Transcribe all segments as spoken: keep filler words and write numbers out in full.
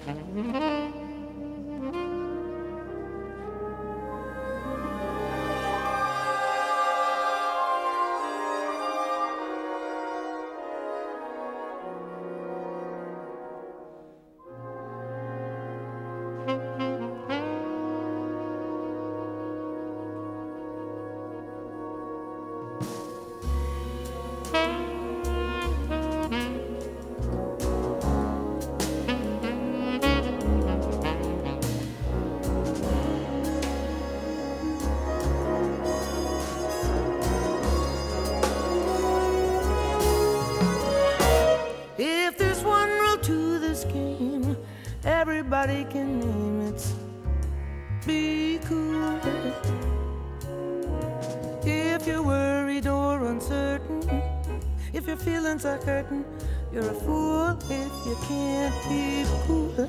If there's one rule to this game, everybody can name it. Be cool. If you're worried or uncertain, if your feelings are hurting, you're a fool if you can't keep cool.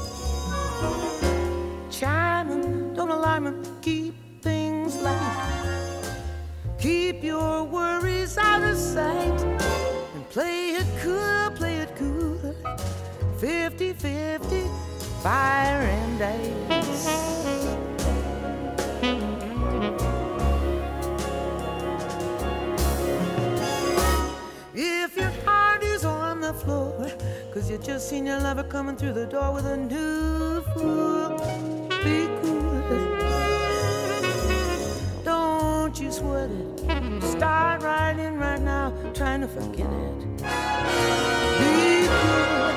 Chime 'em, don't alarm 'em, keep things light. Keep your worries out of sight and play it cool, play it cool. Fifty-fifty, fire and ice. If your heart is on the floor, 'cause you just seen your lover coming through the door with a new fool, be cool. Don't you sweat it. Start right in right now, trying to forget it. Be cool.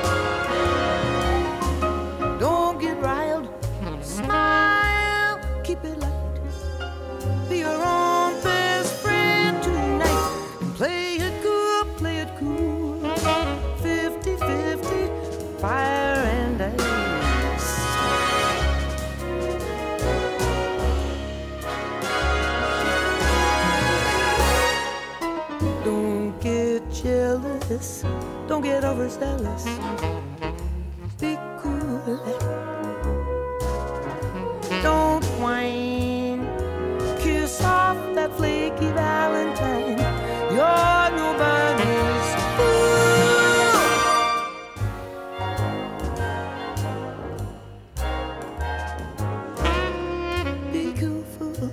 Don't get riled. Smile, keep it light. Be your own best friend tonight. Play it cool, play it cool. Fifty-fifty, fire and ice. Don't get jealous, don't get overzealous. Be cool. Don't whine, kiss off that flaky Valentine. You're nobody's fool. Be cool, fool.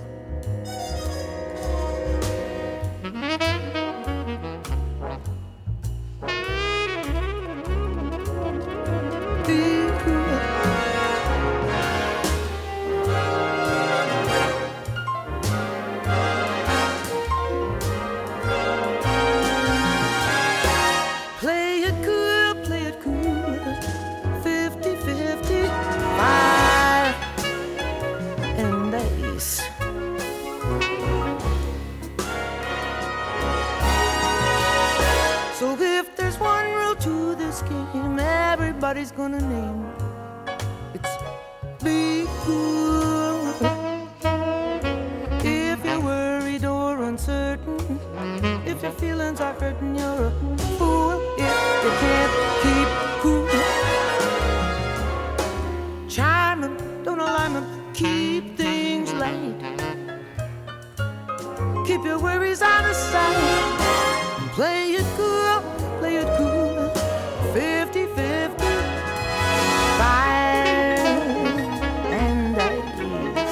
So if there's one rule to this game, everybody's gonna name it. It's be cool. If you're worried or uncertain, if your feelings are hurting, you're a fool if you can't keep cool. Chime 'em, don't alarm 'em, keep things light. Keep your worries out of sight. Play it cool, play it cool. Fifty-fifty, fire and ice.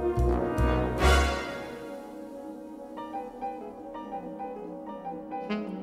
Mm-hmm.